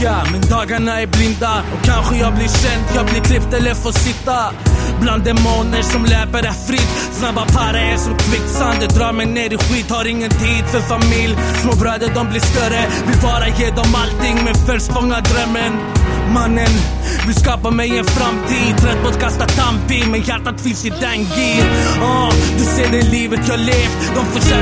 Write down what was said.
lycka, men dagarna är blinda. Och kanske jag blir känd, jag blir klippt eller får sitta bland demoner som läper är fritt. Snabba para är som kvicksand, det drar mig ner i skit. Har ingen tid för familj, små bröder de blir större. Vill bara ge dem allting, men först fånga drömmen. Mannen vill skapa mig en framtid, trött på att kasta tampi, men hjärtat finns i den gir. Du ser det livet jag levt, de försöker